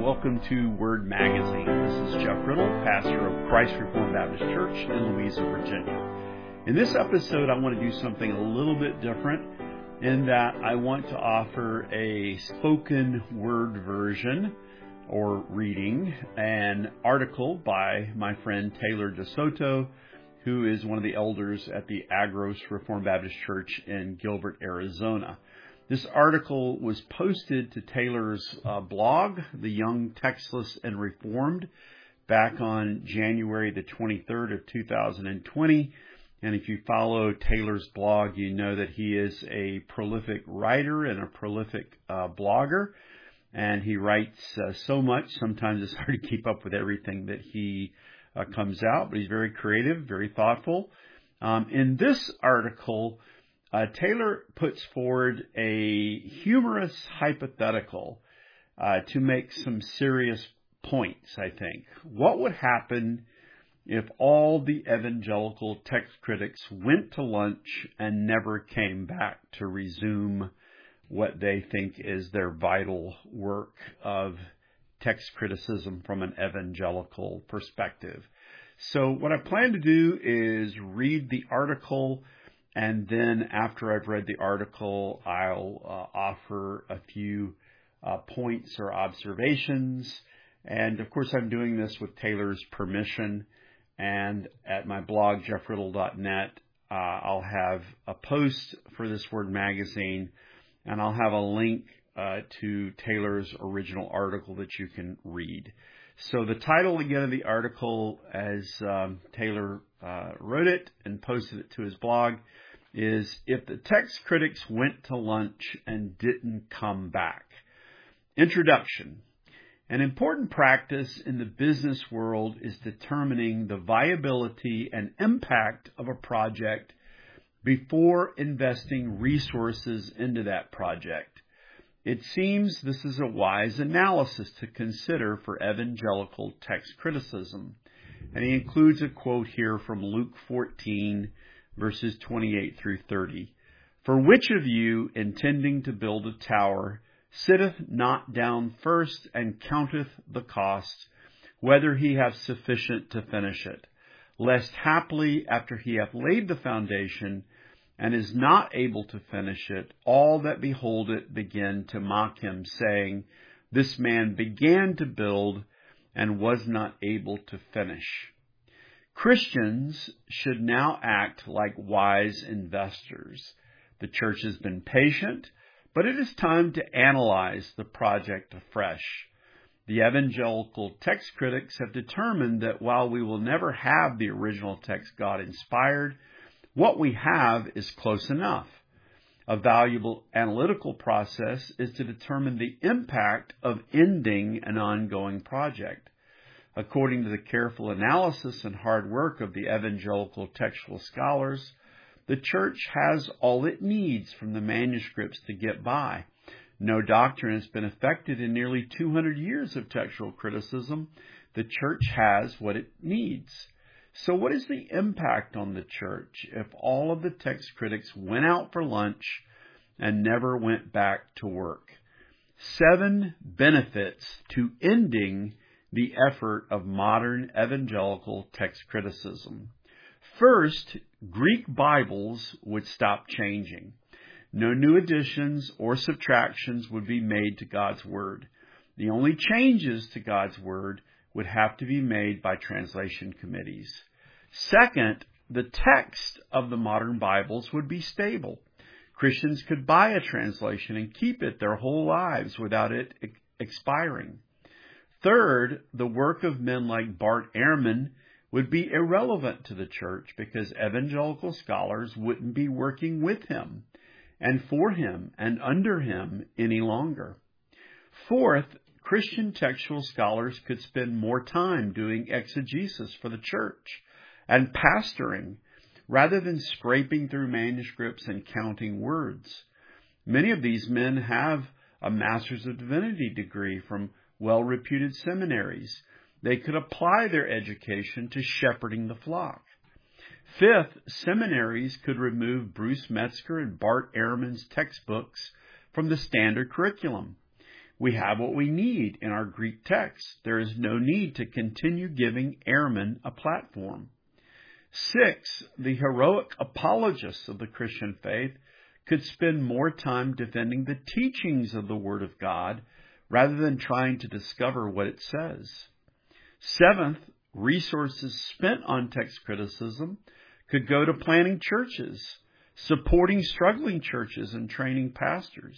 welcome to Word Magazine. This is Jeff Riddle, pastor of Christ Reformed Baptist Church in Louisa, Virginia. In this episode, I want to do something a little bit different in that I want to offer a spoken word version or reading, an article by my friend Taylor DeSoto, who is one of the elders at the Agros Reformed Baptist Church in Gilbert, Arizona. This article was posted to Taylor's blog, The Young, Textless, and Reformed, back on January the 23rd of 2020. And if you follow Taylor's blog, you know that he is a prolific writer and a prolific blogger. And he writes so much, sometimes it's hard to keep up with everything that he comes out, but he's very creative, very thoughtful. In this article, Taylor puts forward a humorous hypothetical to make some serious points, I think. What would happen if all the evangelical text critics went to lunch and never came back to resume what they think is their vital work of text criticism from an evangelical perspective? So what I plan to do is read the article, and then after I've read the article, I'll offer a few points or observations. And of course, I'm doing this with Taylor's permission. And at my blog, jeffriddle.net, I'll have a post for this Word Magazine, and I'll have a link to Taylor's original article that you can read. So the title again of the article, as Taylor wrote it and posted it to his blog, is If the Text Critics Went to Lunch and Didn't Come Back. Introduction. An important practice in the business world is determining the viability and impact of a project before investing resources into that project. It seems this is a wise analysis to consider for evangelical text criticism. And he includes a quote here from Luke 14, verses 28 through 30. For which of you, intending to build a tower, sitteth not down first and counteth the cost, whether he have sufficient to finish it, lest haply after he hath laid the foundation, and is not able to finish it, all that behold it begin to mock him, saying, This man began to build and was not able to finish. Christians should now act like wise investors. The church has been patient, but it is time to analyze the project afresh. The evangelical text critics have determined that while we will never have the original text God inspired, what we have is close enough. A valuable analytical process is to determine the impact of ending an ongoing project. According to the careful analysis and hard work of the evangelical textual scholars, the church has all it needs from the manuscripts to get by. No doctrine has been affected in nearly 200 years of textual criticism. The church has what it needs. So what is the impact on the church if all of the text critics went out for lunch and never went back to work? 7 benefits to ending the effort of modern evangelical text criticism. First, Greek Bibles would stop changing. No new additions or subtractions would be made to God's Word. The only changes to God's Word would have to be made by translation committees. Second, the text of the modern Bibles would be stable. Christians could buy a translation and keep it their whole lives without it expiring. Third, the work of men like Bart Ehrman would be irrelevant to the church because evangelical scholars wouldn't be working with him and for him and under him any longer. Fourth, Christian textual scholars could spend more time doing exegesis for the church and pastoring rather than scraping through manuscripts and counting words. Many of these men have a Master's of Divinity degree from well-reputed seminaries. They could apply their education to shepherding the flock. Fifth, seminaries could remove Bruce Metzger and Bart Ehrman's textbooks from the standard curriculum. We have what we need in our Greek text. There is no need to continue giving airmen a platform. 6, the heroic apologists of the Christian faith could spend more time defending the teachings of the Word of God rather than trying to discover what it says. 7th, resources spent on text criticism could go to planting churches, supporting struggling churches, and training pastors.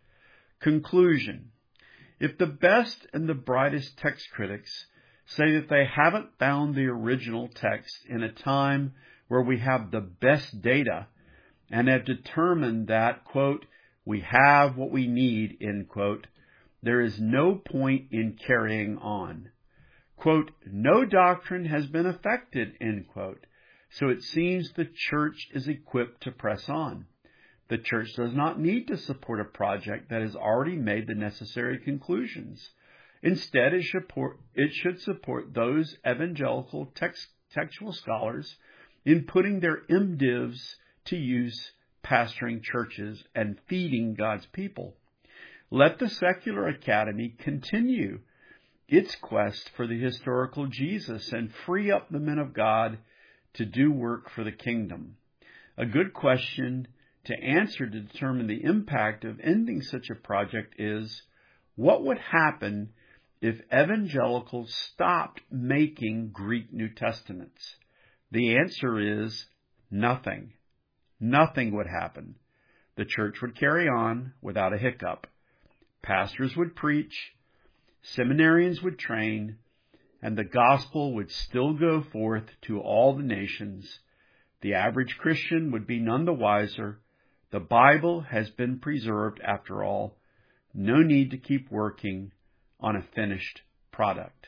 Conclusion. If the best and the brightest text critics say that they haven't found the original text in a time where we have the best data and have determined that, quote, we have what we need, end quote, there is no point in carrying on. Quote, no doctrine has been affected, end quote, so it seems the church is equipped to press on. The church does not need to support a project that has already made the necessary conclusions. Instead, it should support those evangelical textual scholars in putting their MDivs to use pastoring churches and feeding God's people. Let the secular academy continue its quest for the historical Jesus and free up the men of God to do work for the kingdom. A good question to answer to determine the impact of ending such a project is, what would happen if evangelicals stopped making Greek New Testaments? The answer is nothing. Nothing would happen. The church would carry on without a hiccup. Pastors would preach, seminarians would train, and the gospel would still go forth to all the nations. The average Christian would be none the wiser. The Bible has been preserved after all. No need to keep working on a finished product.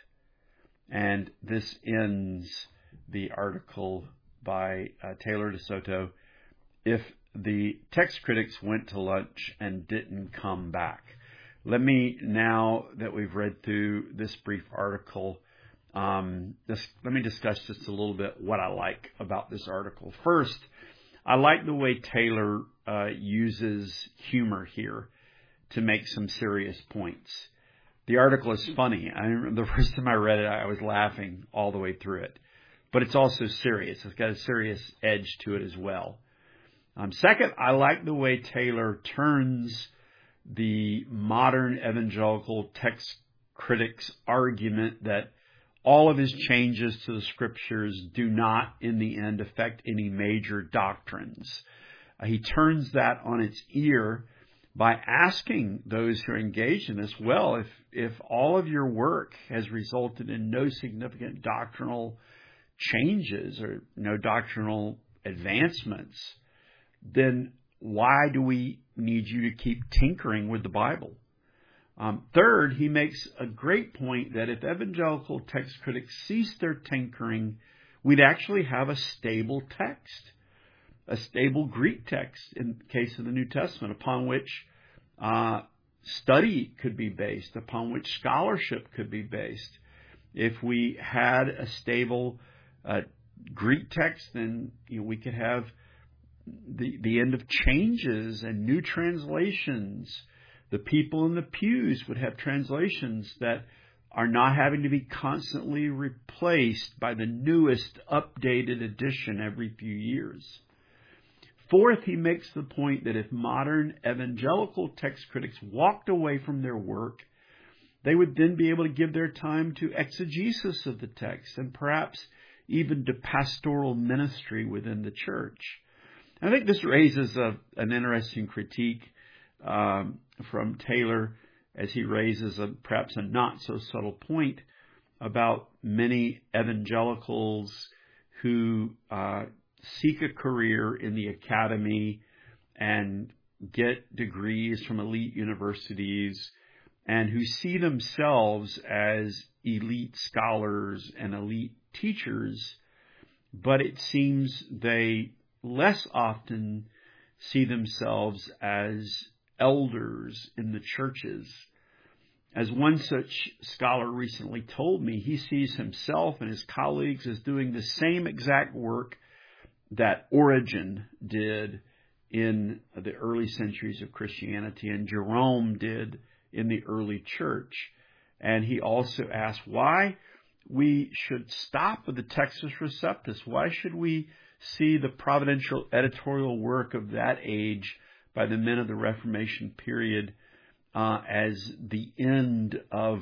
And this ends the article by Taylor DeSoto. If the text critics went to lunch and didn't come back. Let me, now that we've read through this brief article, let me discuss just a little bit what I like about this article. First, I like the way Taylor uses humor here to make some serious points. The article is funny. I remember the first time I read it, I was laughing all the way through it. But it's also serious. It's got a serious edge to it as well. Second, I like the way Taylor turns the modern evangelical text critics' argument that all of his changes to the scriptures do not, in the end, affect any major doctrines. He turns that on its ear by asking those who are engaged in this, well, if all of your work has resulted in no significant doctrinal changes or no doctrinal advancements, then why do we need you to keep tinkering with the Bible? Third, he makes a great point that if evangelical text critics cease their tinkering, we'd actually have a stable text, a stable Greek text in the case of the New Testament, upon which study could be based, upon which scholarship could be based. If we had a stable Greek text, then we could have the end of changes and new translations. The people in the pews would have translations that are not having to be constantly replaced by the newest updated edition every few years. Fourth, he makes the point that if modern evangelical text critics walked away from their work, they would then be able to give their time to exegesis of the text and perhaps even to pastoral ministry within the church. I think this raises an interesting critique from Taylor as he raises perhaps a not so subtle point about many evangelicals who seek a career in the academy and get degrees from elite universities and who see themselves as elite scholars and elite teachers, but it seems they less often see themselves as elders in the churches. As one such scholar recently told me, he sees himself and his colleagues as doing the same exact work that Origen did in the early centuries of Christianity and Jerome did in the early church. And he also asked why we should stop with the Textus Receptus. Why should we see the providential editorial work of that age by the men of the Reformation period as the end of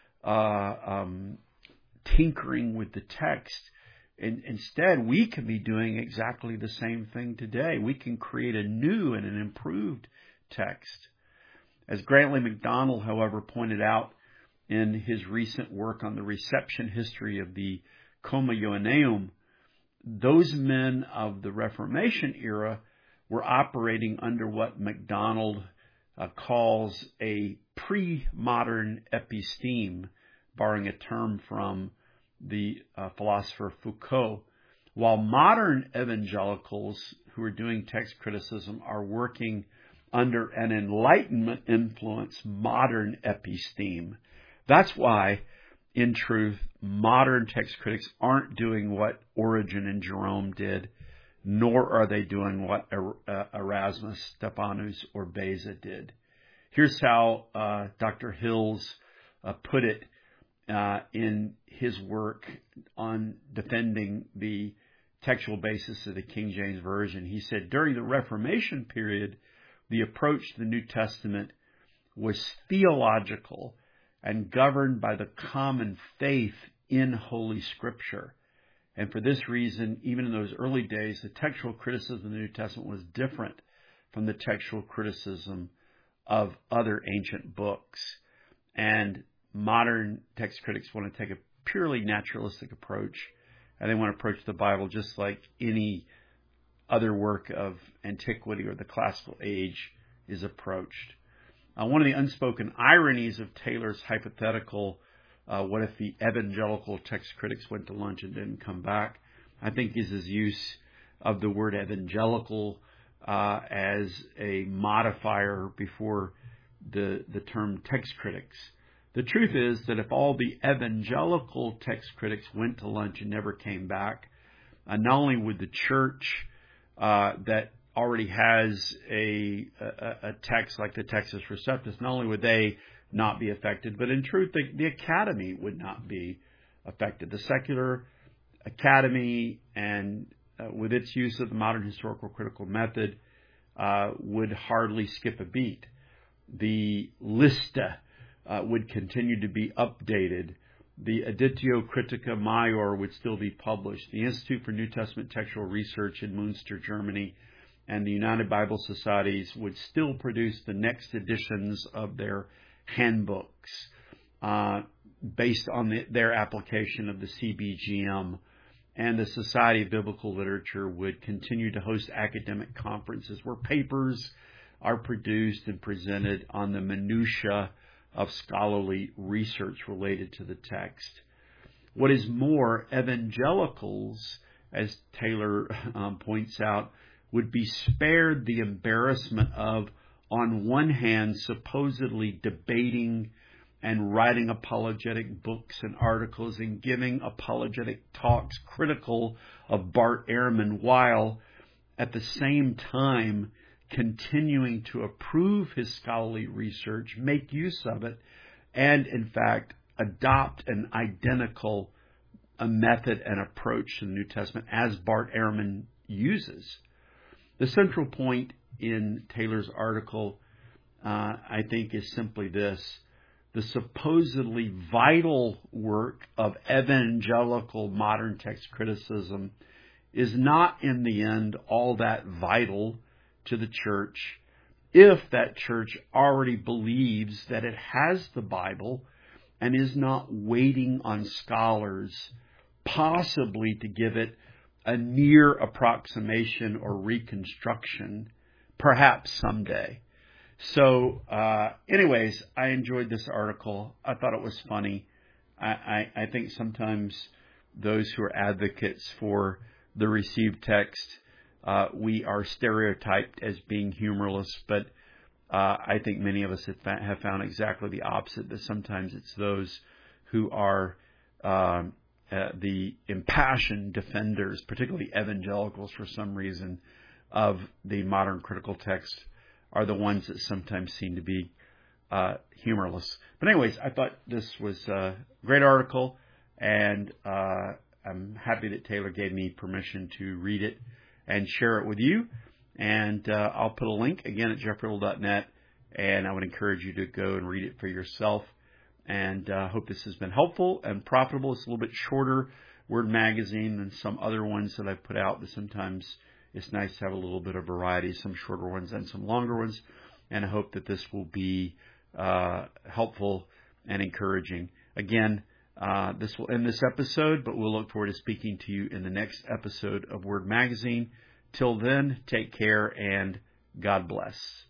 tinkering with the text? Instead, we can be doing exactly the same thing today. We can create a new and an improved text. As Grantley MacDonald, however, pointed out in his recent work on the reception history of the Comma Joanneum, those men of the Reformation era were operating under what MacDonald calls a pre-modern episteme, borrowing a term from the philosopher Foucault, while modern evangelicals who are doing text criticism are working under an Enlightenment influence modern episteme. That's why, in truth, modern text critics aren't doing what Origen and Jerome did, nor are they doing what Erasmus, Stephanus, or Beza did. Here's how Dr. Hills put it in his work on defending the textual basis of the King James Version. He said, during the Reformation period, the approach to the New Testament was theological and governed by the common faith in Holy Scripture. And for this reason, even in those early days, the textual criticism of the New Testament was different from the textual criticism of other ancient books. And modern text critics want to take a purely naturalistic approach, and they want to approach the Bible just like any other work of antiquity or the classical age is approached. One of the unspoken ironies of Taylor's hypothetical, what if the evangelical text critics went to lunch and didn't come back, I think is his use of the word evangelical as a modifier before the term text critics. The truth is that if all the evangelical text critics went to lunch and never came back, not only would the church that already has a text like the Textus Receptus, not only would they not be affected, but in truth, the academy would not be affected. The secular academy, and with its use of the modern historical critical method, would hardly skip a beat. The Lista would continue to be updated. The Editio Critica Major would still be published. The Institute for New Testament Textual Research in Münster, Germany, and the United Bible Societies would still produce the next editions of their handbooks based on their application of the CBGM. And the Society of Biblical Literature would continue to host academic conferences where papers are produced and presented on the minutiae of scholarly research related to the text. What is more, evangelicals, as Taylor points out, would be spared the embarrassment of, on one hand, supposedly debating and writing apologetic books and articles and giving apologetic talks critical of Bart Ehrman, while at the same time continuing to approve his scholarly research, make use of it, and in fact adopt an identical method and approach to the New Testament as Bart Ehrman uses. The central point in Taylor's article, I think, is simply this. The supposedly vital work of evangelical modern text criticism is not in the end all that vital to the church if that church already believes that it has the Bible and is not waiting on scholars possibly to give it a near approximation or reconstruction, perhaps someday. So anyways, I enjoyed this article. I thought it was funny. I think sometimes those who are advocates for the received text, we are stereotyped as being humorless, but I think many of us have found exactly the opposite, that sometimes it's those who are the impassioned defenders, particularly evangelicals for some reason, of the modern critical text, are the ones that sometimes seem to be humorless. But anyways, I thought this was a great article, and I'm happy that Taylor gave me permission to read it and share it with you. And I'll put a link again at jeffriddle.net, and I would encourage you to go and read it for yourself. And I hope this has been helpful and profitable. It's a little bit shorter Word magazine than some other ones that I've put out, but sometimes it's nice to have a little bit of variety, some shorter ones and some longer ones. And I hope that this will be helpful and encouraging. Again, this will end this episode, but we'll look forward to speaking to you in the next episode of Word Magazine. Till then, take care and God bless.